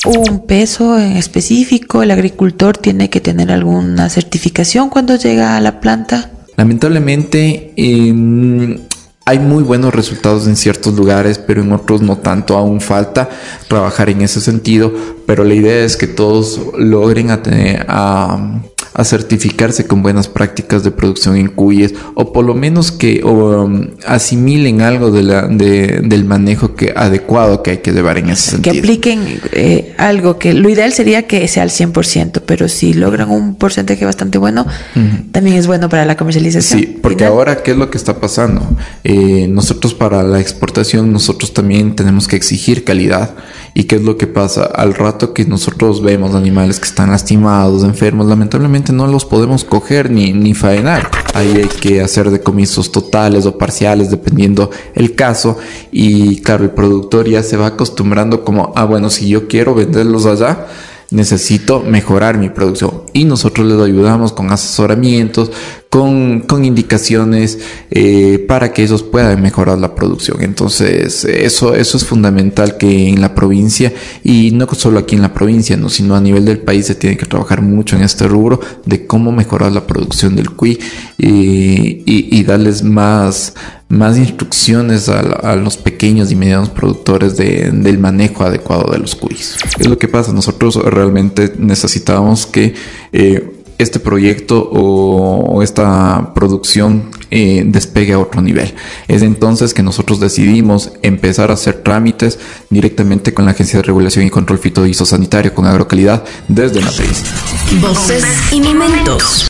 un peso en específico? ¿El agricultor tiene que tener alguna certificación cuando llega a la planta? Lamentablemente, hay muy buenos resultados en ciertos lugares, pero en otros no tanto. Aún falta trabajar en ese sentido, pero la idea es que todos logren a certificarse con buenas prácticas de producción en cuyes, o por lo menos que asimilen algo del manejo adecuado que hay que llevar en ese sentido. Que apliquen algo que lo ideal sería que sea al 100%, pero si logran un porcentaje bastante bueno, también es bueno para la comercialización. Sí, porque ahora, ¿qué es lo que está pasando? Nosotros para la exportación, nosotros también tenemos que exigir calidad. ¿Y qué es lo que pasa? Al rato que nosotros vemos animales que están lastimados, enfermos, lamentablemente no los podemos coger ni faenar. Ahí hay que hacer decomisos totales o parciales, dependiendo el caso. Y claro, el productor ya se va acostumbrando como, bueno, si yo quiero venderlos allá, necesito mejorar mi producción, y nosotros les ayudamos con asesoramientos, con indicaciones para que ellos puedan mejorar la producción. Entonces eso es fundamental, que en la provincia, y no solo aquí en la provincia, no, sino a nivel del país, se tiene que trabajar mucho en este rubro de cómo mejorar la producción del cuy y darles más instrucciones a los pequeños y medianos productores del manejo adecuado de los cuyes. Es lo que pasa. Nosotros realmente necesitábamos que este proyecto o esta producción despegue a otro nivel. Es entonces que nosotros decidimos empezar a hacer trámites directamente con la Agencia de Regulación y Control Fitosanitario, con Agrocalidad, desde la provincia. Voces y momentos.